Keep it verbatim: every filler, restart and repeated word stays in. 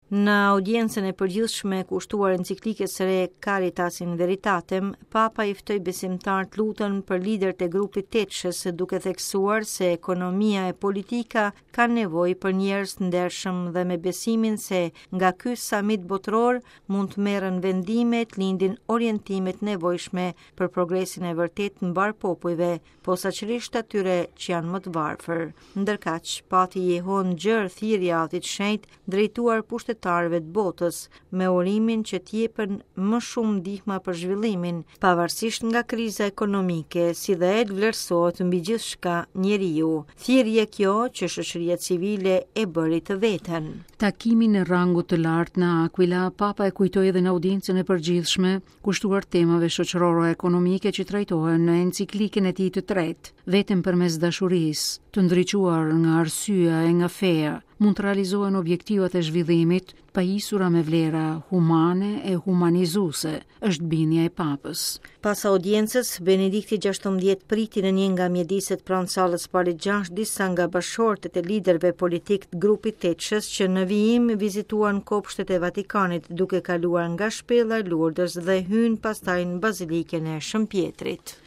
Në audiencën e përgjithshme kushtuar enciklikës së re Caritas in Veritatem, Papa i ftoi besimtarët lutën për liderët e grupit Tetshës, duke theksuar se ekonomia e politika kanë nevojë për njerëz të ndershëm dhe me besimin se nga ky samit botror mund të merren vendime të lindin orientimet nevojshme për progresin e vërtet të mbar popujve, posaçërisht atyre që janë më të varfër. Ndërkaq, pati jehon gjërë thirrja e Atit të Shenjtë drejtuar pushtetarëve të botës, me urimin që t'jepen më shumë ndihma për zhvillimin, pavarësisht nga kriza ekonomike, si dhe të vlerësohet mbi gjithçka njeriu. Thirrje kjo që shoqëria civile e bëri të veten. Takimin e rangut të lartë në Aquila, Papa e kujtoi edhe në audiencën e përgjithshme, kushtuar temave shoqëroro-ekonomike që trajtohen në enciklikën e tij të tretë, vetëm përmes dashurisë, të ndriçuar nga arsyeja e nga feja, mund të realizohen objektivat e zhvillimit pajisura me vlera humane e humanizuese, është bindja e Papës. Pas audiencës, Benedikti gjashtëmbëdhjetë priti në një nga mjediset pranë sallës Pali gjashtë disa nga bashkëshortet e liderëve politik të grupit Tetshës që në vijim vizituan kopshtet e Vatikanit, duke kaluar nga shpella e Lourdes dhe hyn pastaj në bazilikën e Shëmpjetrit.